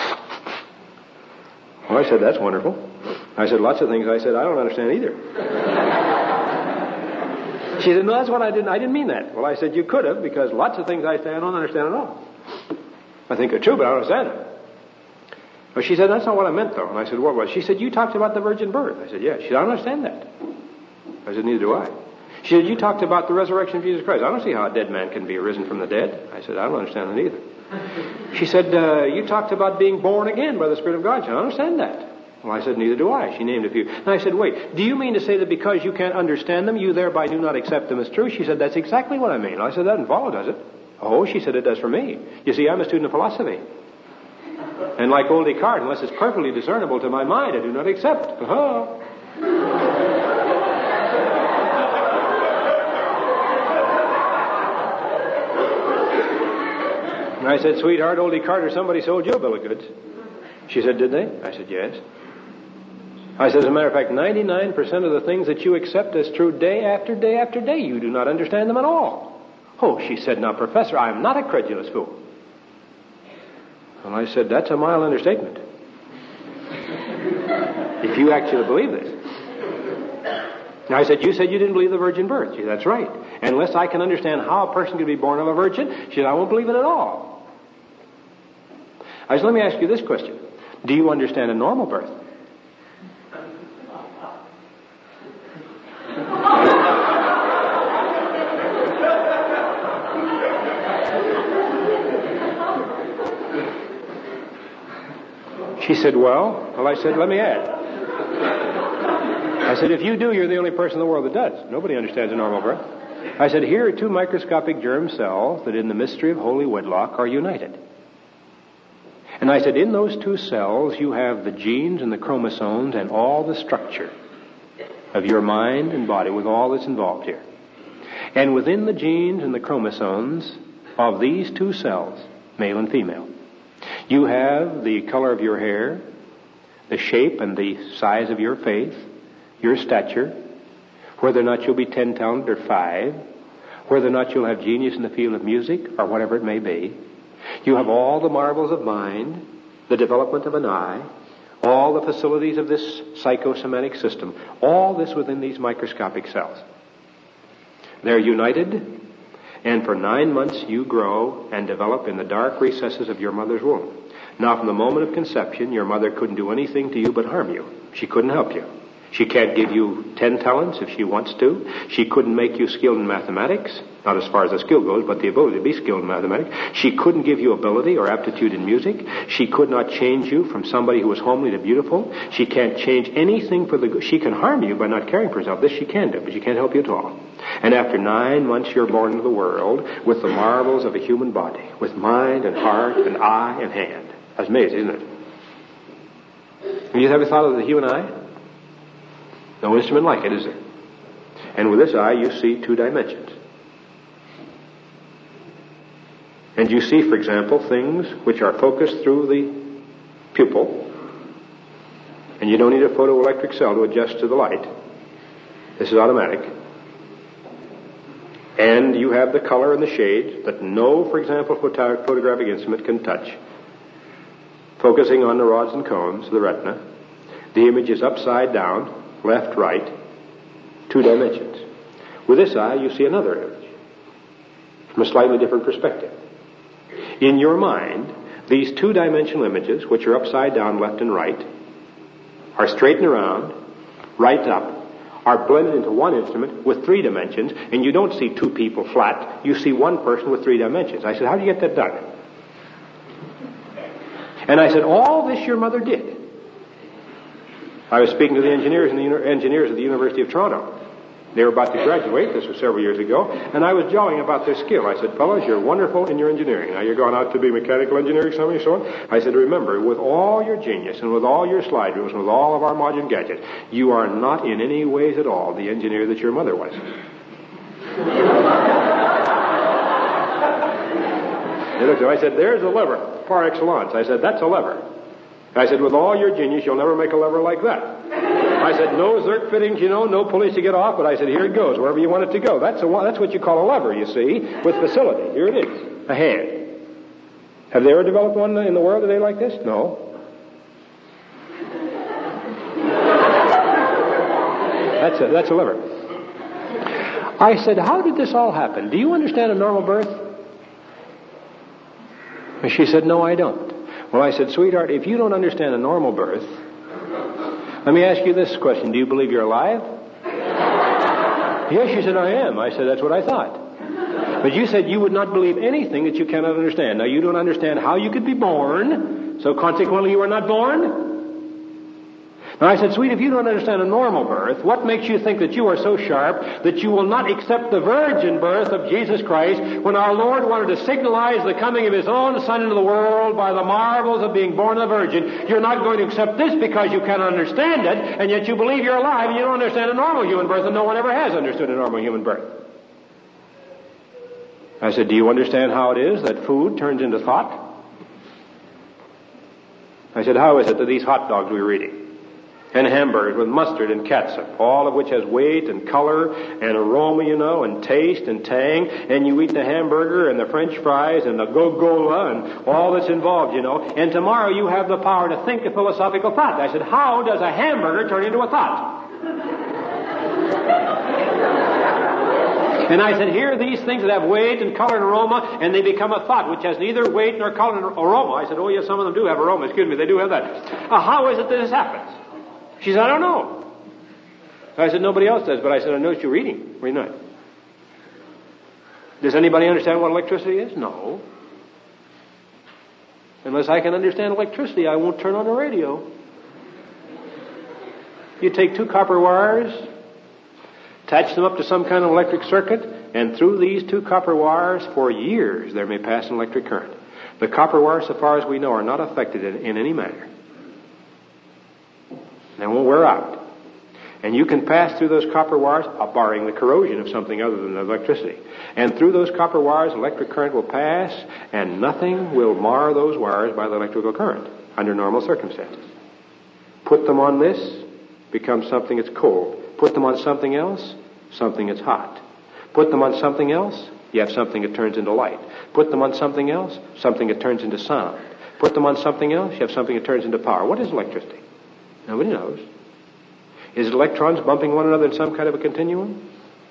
Well, I said, "That's wonderful." I said, "Lots of things I said I don't understand either." She said, "No, that's what I didn't mean that." Well, I said, "You could have, because lots of things I say I don't understand at all. I think they're true, but I don't understand them." Well, she said, "That's not what I meant, though." And I said, "What was?" She said, "You talked about the virgin birth." I said, "Yeah." She said, "I don't understand that." I said, "Neither do I." She said, "You talked about the resurrection of Jesus Christ. I don't see how a dead man can be risen from the dead." I said, "I don't understand that either." She said, "You talked about being born again by the Spirit of God." She said, "I don't understand that." Well, I said, "Neither do I." She named a few. And I said, "Wait, do you mean to say that because you can't understand them, you thereby do not accept them as true?" She said, "That's exactly what I mean." I said, "That doesn't follow, does it?" "Oh," she said, "it does for me. You see, I'm a student of philosophy. And like old Descartes, unless it's perfectly discernible to my mind, I do not accept." And I said, "Sweetheart, old Descartes or somebody sold you a bill of goods." She said, "Did they?" I said, "Yes." I said, "As a matter of fact, 99% of the things that you accept as true day after day after day, you do not understand them at all." "Oh," she said, "now, Professor, I am not a credulous fool." And I said, "That's a mild understatement." If you actually believe this. Now I said, you said you didn't believe the virgin birth. She said, that's right. Unless I can understand how a person can be born of a virgin, she said, I won't believe it at all. I said, let me ask you this question. Do you understand a normal birth? She said, well, I said, let me add. I said, if you do, you're the only person in the world that does. Nobody understands a normal birth. I said, here are two microscopic germ cells that in the mystery of holy wedlock are united. And I said, in those two cells, you have the genes and the chromosomes and all the structure of your mind and body with all that's involved here. And within the genes and the chromosomes of these two cells, male and female, you have the color of your hair, the shape and the size of your face, your stature, whether or not you'll be 10 talented or 5, whether or not you'll have genius in the field of music or whatever it may be. You have all the marvels of mind, the development of an eye, all the facilities of this psychosomatic system, all this within these microscopic cells. They're united, and for 9 months you grow and develop in the dark recesses of your mother's womb. Now, from the moment of conception, your mother couldn't do anything to you but harm you. She couldn't help you. She can't give you 10 talents if she wants to. She couldn't make you skilled in mathematics, not as far as the skill goes, but the ability to be skilled in mathematics. She couldn't give you ability or aptitude in music. She could not change you from somebody who was homely to beautiful. She can't change anything for the good. She can harm you by not caring for herself. This she can do, but she can't help you at all. And after 9 months, you're born into the world with the marvels of a human body, with mind and heart and eye and hand. That's amazing, isn't it? Have you ever thought of the human eye? No instrument like it, is there? And with this eye, you see 2 dimensions. And you see, for example, things which are focused through the pupil. And you don't need a photoelectric cell to adjust to the light. This is automatic. And you have the color and the shades that no, for example, photographic instrument can touch. Focusing on the rods and cones of the retina. The image is upside down, left, right, 2 dimensions. With this eye, you see another image from a slightly different perspective. In your mind, these 2-dimensional images, which are upside down, left and right, are straightened around, right up, are blended into one instrument with 3 dimensions, and you don't see 2 people flat, you see one person with 3 dimensions. I said, how do you get that done? And I said, all this your mother did. I was speaking to the engineers of the University of Toronto. They were about to graduate. This was several years ago. And I was jawing about their skill. I said, fellows, you're wonderful in your engineering. Now you're going out to be mechanical engineering, somebody, so on. I said, remember, with all your genius and with all your slide rules and with all of our modern gadgets, you are not in any ways at all the engineer that your mother was. They looked at me. I said, there's a lever, par excellence. I said, that's a lever. I said, with all your genius, you'll never make a lever like that. I said, no Zerk fittings, no pulleys to get off, but I said, here it goes, wherever you want it to go. That's what you call a lever, you see, with facility. Here it is, a hand. Have they ever developed one in the world today like this? No. That's a lever. I said, how did this all happen? Do you understand a normal birth? And she said, no, I don't. Well, I said, sweetheart, if you don't understand a normal birth, let me ask you this question. Do you believe you're alive? Yes, she said, I am. I said, that's what I thought. But you said you would not believe anything that you cannot understand. Now, you don't understand how you could be born, so consequently you are not born? Now, I said, sweet, if you don't understand a normal birth, what makes you think that you are so sharp that you will not accept the virgin birth of Jesus Christ when our Lord wanted to signalize the coming of His own Son into the world by the marvels of being born of the Virgin? You're not going to accept this because you cannot understand it, and yet you believe you're alive and you don't understand a normal human birth, and no one ever has understood a normal human birth. I said, do you understand how it is that food turns into thought? I said, how is it that these hot dogs we were eating and hamburgers with mustard and catsup, all of which has weight and color and aroma, and taste and tang, and you eat the hamburger and the French fries and the Gogola and all that's involved, and tomorrow you have the power to think a philosophical thought. I said, how does a hamburger turn into a thought? And I said, here are these things that have weight and color and aroma, and they become a thought, which has neither weight nor color nor aroma. I said, oh yes, some of them do have aroma. Excuse me, they do have that. How is it that this happens? She said, I don't know. I said, nobody else does, but I said, I noticed you're reading. Read not. Does anybody understand what electricity is? No. Unless I can understand electricity, I won't turn on the radio. You take 2 copper wires, attach them up to some kind of electric circuit, and through these 2 copper wires, for years, there may pass an electric current. The copper wires, so far as we know, are not affected in any manner. They won't wear out. And you can pass through those copper wires, barring the corrosion of something other than electricity. And through those copper wires, electric current will pass, and nothing will mar those wires by the electrical current under normal circumstances. Put them on this, becomes something that's cold. Put them on something else, something that's hot. Put them on something else, you have something that turns into light. Put them on something else, something that turns into sound. Put them on something else, you have something that turns into power. What is electricity? Nobody knows. Is it electrons bumping one another in some kind of a continuum?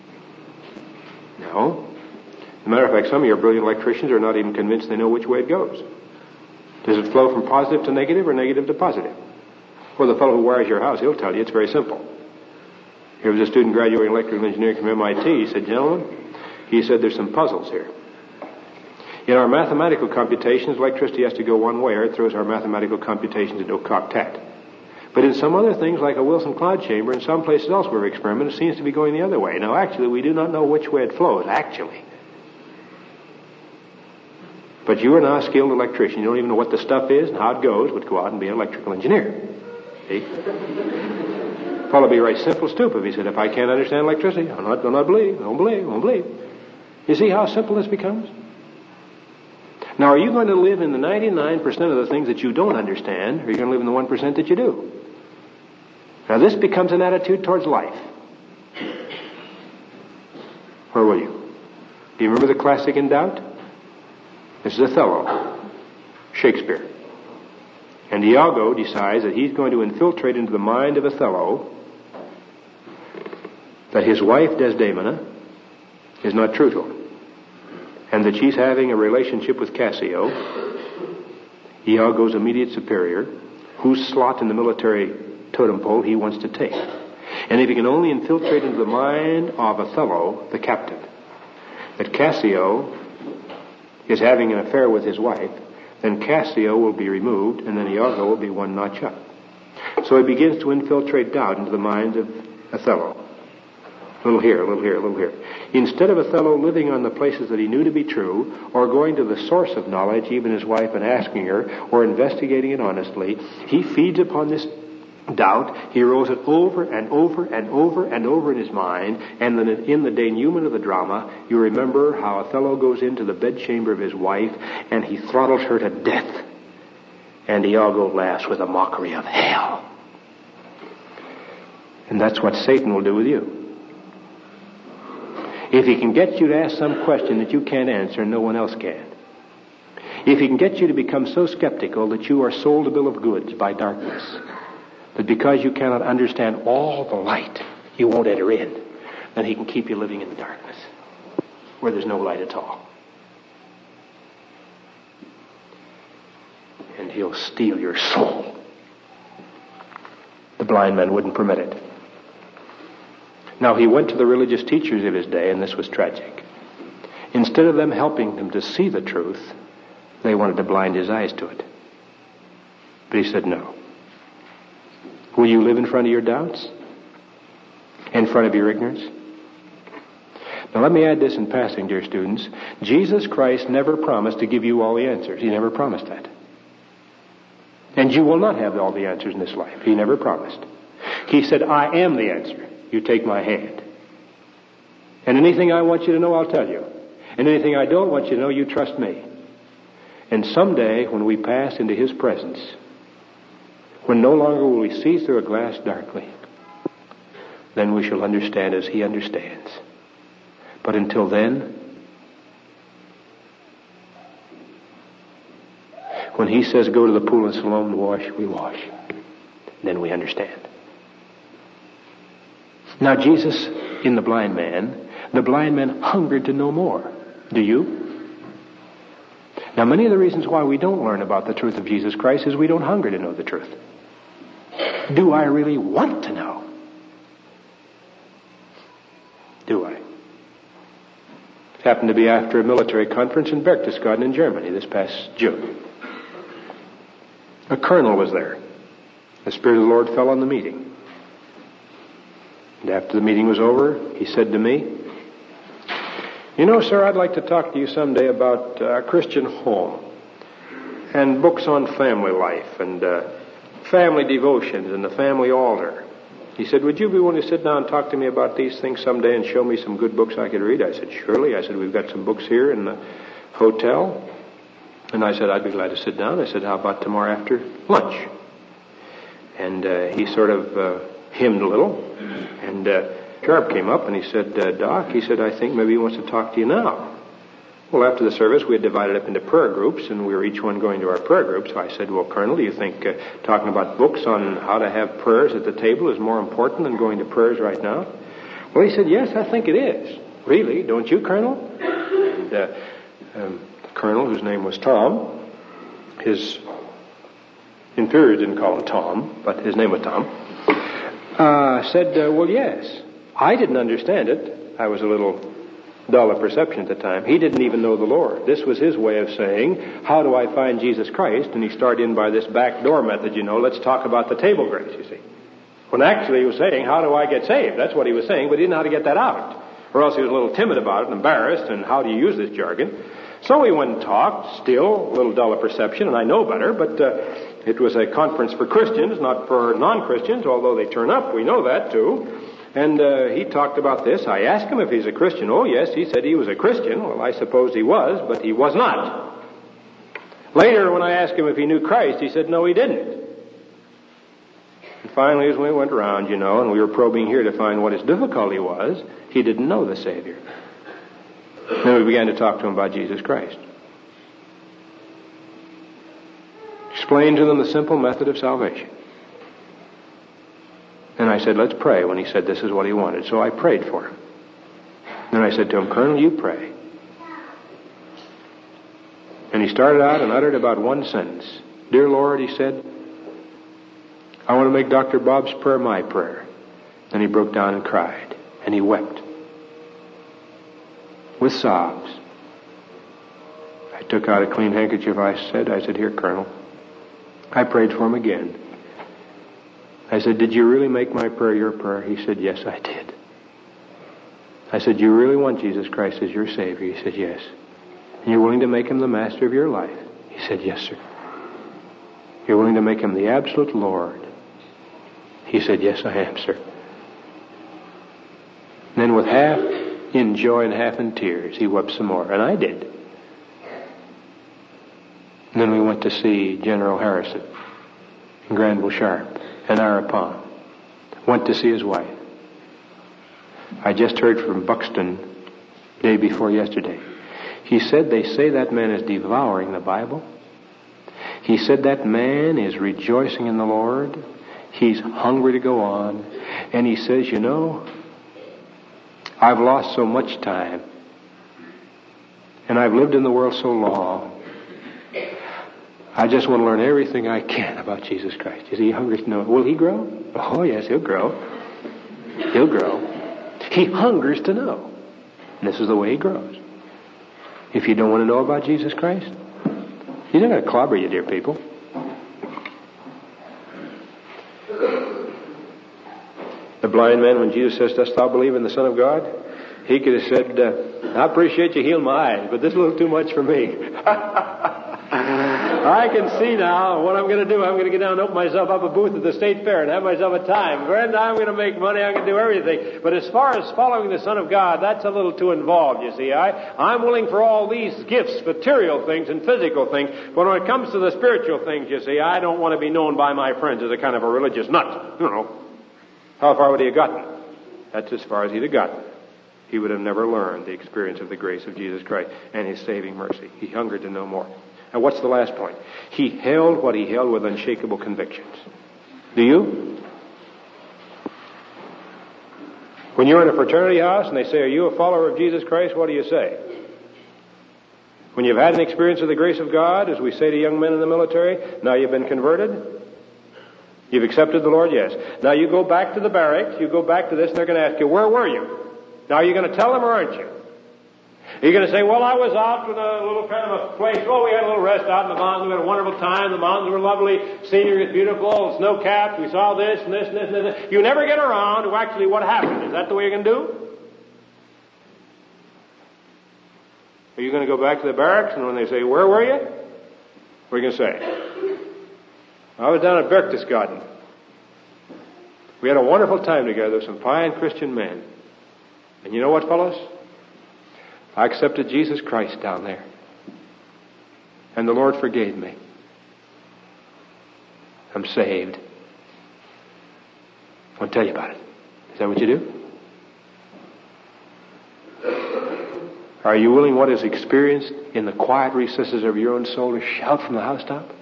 No. As a matter of fact, some of your brilliant electricians are not even convinced they know which way it goes. Does it flow from positive to negative or negative to positive? Well, the fellow who wires your house, he'll tell you it's very simple. Here was a student graduating electrical engineering from MIT. He said, gentlemen, he said, there's some puzzles here. In our mathematical computations, electricity has to go one way, or it throws our mathematical computations into a cocktail. But in some other things, like a Wilson cloud chamber and some places else where we experiment, it seems to be going the other way. Now, actually, we do not know which way it flows, actually. But you are now a skilled electrician. You don't even know what the stuff is and how it goes, but go out and be an electrical engineer. See? Probably be right simple stupid. He said, if I can't understand electricity, do not believe. Don't believe. You see how simple this becomes? Now, are you going to live in the 99% of the things that you don't understand, or are you going to live in the 1% that you do? Now, this becomes an attitude towards life. Where were you? Do you remember the classic In Doubt? This is Othello, Shakespeare. And Iago decides that he's going to infiltrate into the mind of Othello that his wife, Desdemona, is not true to him, and that she's having a relationship with Cassio, Iago's immediate superior, whose slot in the military totem pole he wants to take. And if he can only infiltrate into the mind of Othello, the captain, that Cassio is having an affair with his wife, then Cassio will be removed, and then Iago will be one notch up. So he begins to infiltrate doubt into the mind of Othello. A little here, a little here, a little here. Instead of Othello living on the places that he knew to be true, or going to the source of knowledge, even his wife, and asking her, or investigating it honestly, he feeds upon this doubt. He rolls it over and over and over and over in his mind, and then in the denouement of the drama, you remember how Othello goes into the bedchamber of his wife, and he throttles her to death. And Iago laughs with a mockery of hell. And that's what Satan will do with you. If he can get you to ask some question that you can't answer and no one else can. If he can get you to become so skeptical that you are sold a bill of goods by darkness, that because you cannot understand all the light, you won't enter in, then he can keep you living in the darkness, where there's no light at all. And he'll steal your soul. The blind man wouldn't permit it. Now, he went to the religious teachers of his day, and this was tragic. Instead of them helping him to see the truth, they wanted to blind his eyes to it. But he said no. Will you live in front of your doubts? In front of your ignorance? Now, let me add this in passing, dear students. Jesus Christ never promised to give you all the answers. He never promised that. And you will not have all the answers in this life. He never promised. He said, I am the answer. You take my hand. And anything I want you to know, I'll tell you. And anything I don't want you to know, you trust me. And someday, when we pass into his presence, when no longer will we see through a glass darkly, then we shall understand as he understands. But until then, when he says go to the pool of Siloam to wash, we wash. Then we understand. Now Jesus, in the blind man hungered to know more. Do you? Now many of the reasons why we don't learn about the truth of Jesus Christ is we don't hunger to know the truth. Do I really want to know? Do I? It happened to be after a military conference in Berchtesgaden in Germany this past June. A colonel was there. The Spirit of the Lord fell on the meeting. And after the meeting was over, he said to me, you know, sir, I'd like to talk to you someday about a Christian home and books on family life and family devotions and the family altar. He said, would you be willing to sit down and talk to me about these things someday and show me some good books I could read? I said, surely. I said, we've got some books here in the hotel. And I said, I'd be glad to sit down. I said, how about tomorrow after lunch? And he sort of hemmed a little. And Sharp came up and he said, Doc, he said, I think maybe he wants to talk to you now. Well, after the service, we had divided up into prayer groups, and we were each one going to our prayer group. So I said, well, Colonel, do you think talking about books on how to have prayers at the table is more important than going to prayers right now? Well, he said, yes, I think it is. Really? Don't you, Colonel? And the Colonel, whose name was Tom, his inferiors didn't call him Tom, but his name was Tom, said, well, yes. I didn't understand it. I was a little dull of perception at the time. He didn't even know the Lord. This was his way of saying, how do I find Jesus Christ? And he started in by this back door method, you know, let's talk about the table grace, you see. When actually he was saying, how do I get saved? That's what he was saying, but he didn't know how to get that out. Or else he was a little timid about it and embarrassed, and how do you use this jargon? So we went and talked, still a little dull of perception, and I know better, but it was a conference for Christians, not for non-Christians, although they turn up, we know that too. And he talked about this. I asked him if he's a Christian. Oh, yes, he said he was a Christian. Well, I suppose he was, but he was not. Later, when I asked him if he knew Christ, he said no, he didn't. And finally, as we went around, you know, and we were probing here to find what his difficulty was, he didn't know the Savior. Then we began to talk to him about Jesus Christ. Explained to them the simple method of salvation. And I said, let's pray, when he said this is what he wanted. So I prayed for him. Then I said to him, Colonel, you pray. And he started out and uttered about one sentence. Dear Lord, he said, I want to make Dr. Bob's prayer my prayer. Then he broke down and cried. And he wept. With sobs. I took out a clean handkerchief, I said, here, Colonel. I prayed for him again. I said, did you really make my prayer your prayer? He said, yes, I did. I said, you really want Jesus Christ as your Savior? He said, yes. And you're willing to make him the master of your life? He said, yes, sir. You're willing to make him the absolute Lord? He said, yes, I am, sir. And then with half in joy and half in tears, he wept some more. And I did. And then we went to see General Harrison and Granville Sharp and Ira Palm. Went to see his wife. I just heard from Buxton day before yesterday. He said they say that man is devouring the Bible. He said that man is rejoicing in the Lord. He's hungry to go on. And he says, you know, I've lost so much time. And I've lived in the world so long. I just want to learn everything I can about Jesus Christ. Is he hungry to know? Will he grow? Oh, yes, he'll grow. He'll grow. He hungers to know. And this is the way he grows. If you don't want to know about Jesus Christ, he's not going to clobber you, dear people. The blind man, when Jesus says, dost thou believe in the Son of God? He could have said, I appreciate you healed my eyes, but this is a little too much for me. I can see now what I'm going to do. I'm going to get down and open myself up a booth at the State Fair and have myself a time. Friend, I'm going to make money. I'm going to do everything. But as far as following the Son of God, that's a little too involved, you see. I'm willing for all these gifts, material things and physical things. But when it comes to the spiritual things, you see, I don't want to be known by my friends as a kind of a religious nut. You know. How far would he have gotten? That's as far as he'd have gotten. He would have never learned the experience of the grace of Jesus Christ and His saving mercy. He hungered to know more. And what's the last point? He held what he held with unshakable convictions. Do you? When you're in a fraternity house and they say, are you a follower of Jesus Christ? What do you say? When you've had an experience of the grace of God, as we say to young men in the military, now you've been converted? You've accepted the Lord? Yes. Now you go back to the barracks, you go back to this, and they're going to ask you, where were you? Now are you going to tell them or aren't you? Are you going to say, well, I was out with a little kind of a place. Well, we had a little rest out in the mountains. We had a wonderful time. The mountains were lovely. Scenery was beautiful. Snow-capped. We saw this and this and this and this. You never get around to actually what happened. Is that the way you're going to do? Are you going to go back to the barracks and when they say, where were you? What are you going to say? I was down at Berchtesgaden. We had a wonderful time together with some fine Christian men. And you know what, fellows? I accepted Jesus Christ down there. And the Lord forgave me. I'm saved. I'll tell you about it. Is that what you do? Are you willing, what is experienced in the quiet recesses of your own soul, to shout from the housetop?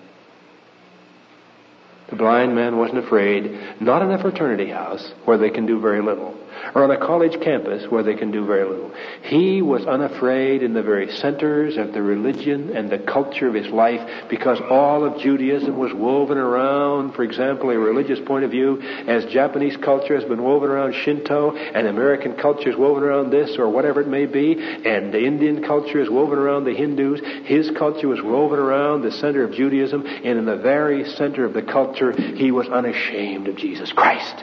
The blind man wasn't afraid, not in a fraternity house where they can do very little, or on a college campus where they can do very little. He was unafraid in the very centers of the religion and the culture of his life, because all of Judaism was woven around, for example, a religious point of view, as Japanese culture has been woven around Shinto, and American culture is woven around this or whatever it may be, and the Indian culture is woven around the Hindus. His culture was woven around the center of Judaism, and in the very center of the culture, he was unashamed of Jesus Christ.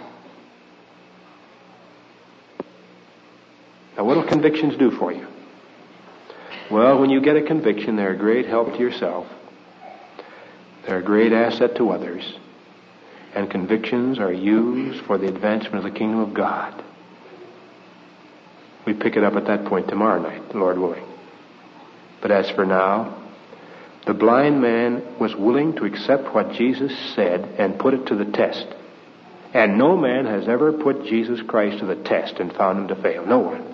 Now, what will convictions do for you? Well, when you get a conviction, they're a great help to yourself. They're a great asset to others. And convictions are used for the advancement of the kingdom of God. We pick it up at that point tomorrow night, Lord willing. But as for now, the blind man was willing to accept what Jesus said and put it to the test. And no man has ever put Jesus Christ to the test and found him to fail. No one.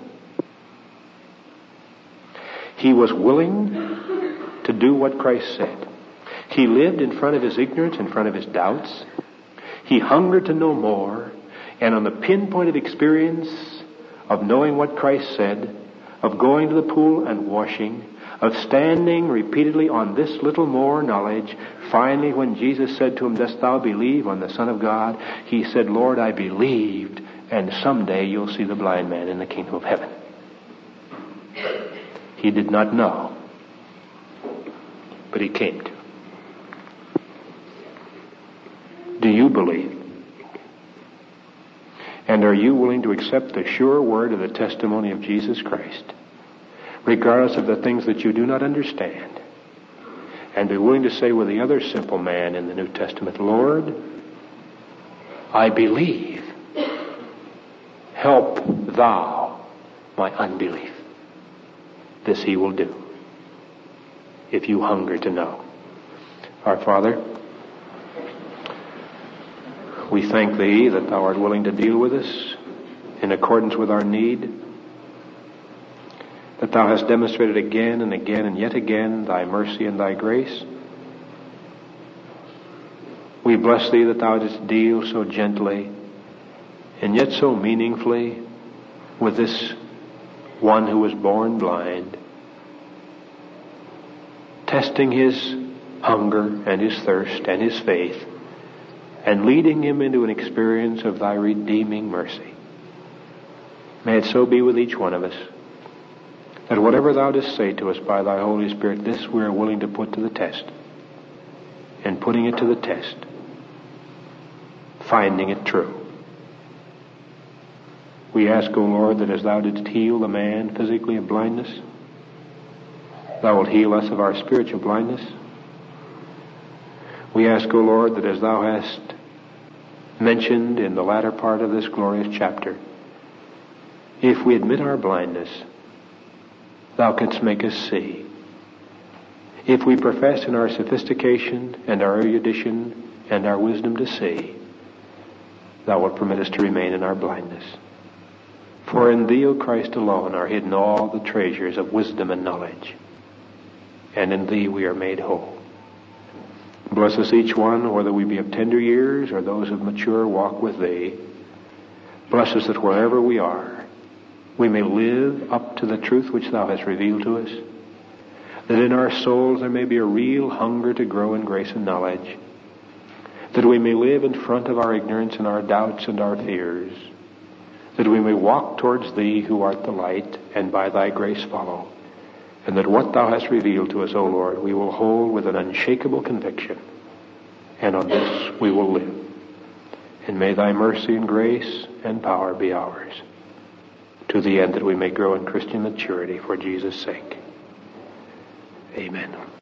He was willing to do what Christ said. He lived in front of his ignorance, in front of his doubts. He hungered to know more. And on the pinpoint of experience of knowing what Christ said, of going to the pool and washing, of standing repeatedly on this little more knowledge, finally when Jesus said to him, dost thou believe on the Son of God? He said, Lord, I believed, and someday you'll see the blind man in the kingdom of heaven. He did not know, but he came to. Do you believe? And are you willing to accept the sure word of the testimony of Jesus Christ, regardless of the things that you do not understand, and be willing to say with the other simple man in the New Testament, Lord, I believe. Help thou my unbelief. This he will do, if you hunger to know. Our Father, we thank Thee that Thou art willing to deal with us in accordance with our need, that Thou hast demonstrated again and again and yet again Thy mercy and Thy grace. We bless Thee that Thou didst deal so gently and yet so meaningfully with this one who was born blind, testing his hunger and his thirst and his faith, and leading him into an experience of Thy redeeming mercy. May it so be with each one of us, that whatever Thou dost say to us by Thy Holy Spirit, this we are willing to put to the test. And putting it to the test, finding it true. We ask, O Lord, that as Thou didst heal the man physically of blindness, Thou wilt heal us of our spiritual blindness. We ask, O Lord, that as Thou hast mentioned in the latter part of this glorious chapter, if we admit our blindness, Thou canst make us see. If we profess in our sophistication and our erudition and our wisdom to see, Thou wilt permit us to remain in our blindness. For in Thee, O Christ, alone are hidden all the treasures of wisdom and knowledge, and in Thee we are made whole. Bless us each one, whether we be of tender years or those of mature walk with Thee. Bless us that wherever we are, we may live up to the truth which Thou hast revealed to us, that in our souls there may be a real hunger to grow in grace and knowledge, that we may live in front of our ignorance and our doubts and our fears, that we may walk towards Thee who art the light, and by Thy grace follow, and that what Thou hast revealed to us, O Lord, we will hold with an unshakable conviction, and on this we will live. And may Thy mercy and grace and power be ours, to the end that we may grow in Christian maturity for Jesus' sake. Amen.